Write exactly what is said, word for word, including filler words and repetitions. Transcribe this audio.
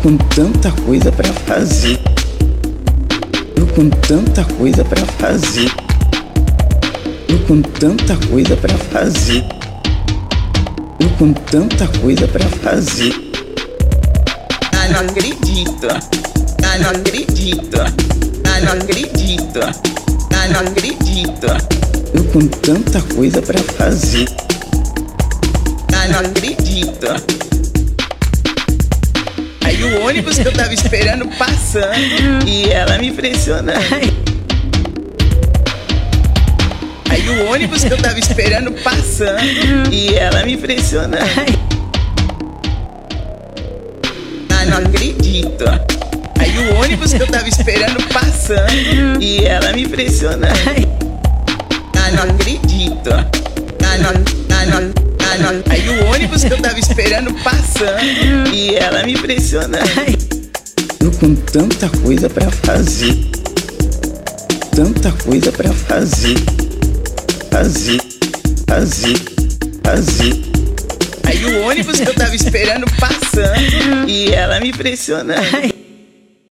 com tanta coisa pra fazer. Eu com tanta coisa pra fazer. Eu com tanta coisa pra fazer. Eu com tanta coisa pra fazer. Ah, não acredito. Ah, não acredito. Ah, não acredito. Ah, não acredito. Eu com tanta coisa pra fazer. Ah, não acredito. Aí o ônibus que eu tava esperando passando e ela me pressionando. Aí o ônibus que eu tava esperando passando e ela me pressionando. Ah, não acredito. Aí o ônibus que eu tava esperando passando e ela me pressionando. Ah, não acredito. Ah, não, ah, não, ah, não. Aí o ônibus que eu tava esperando passando e ela me pressionando. Eu com tanta coisa pra fazer. Tanta coisa pra fazer. Fazer, fazer, fazer. Aí o ônibus que eu tava esperando passando e ela me pressionando.